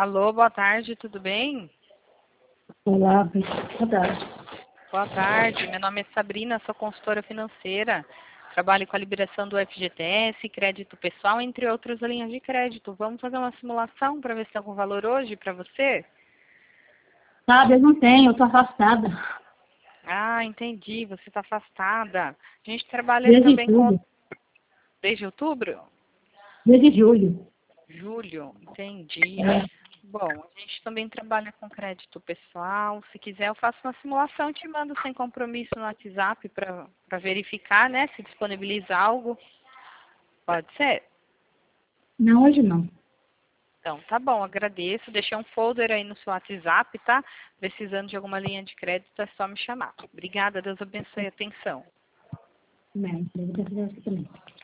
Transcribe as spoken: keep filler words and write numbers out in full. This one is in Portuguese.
Alô, boa tarde, tudo bem? Olá, boa tarde. Boa tarde, meu nome é Sabrina, sou consultora financeira. Trabalho com a liberação do F G T S, crédito pessoal, entre outras linhas de crédito. Vamos fazer uma simulação para ver se tem algum valor hoje para você? Sabe, eu não tenho, eu tô afastada. Ah, entendi, você está afastada. A gente trabalha Desde também com... julho. Desde outubro? Desde julho. Julho, entendi. É. Bom, a gente também trabalha com crédito pessoal. Se quiser, eu faço uma simulação e te mando sem compromisso no WhatsApp para verificar, né, se disponibiliza algo. Pode ser? Não, hoje não. Então, tá bom, agradeço. Deixei um folder aí no seu WhatsApp, tá? Precisando de alguma linha de crédito, é só me chamar. Obrigada, Deus abençoe a atenção. Não, eu vou fazer isso também.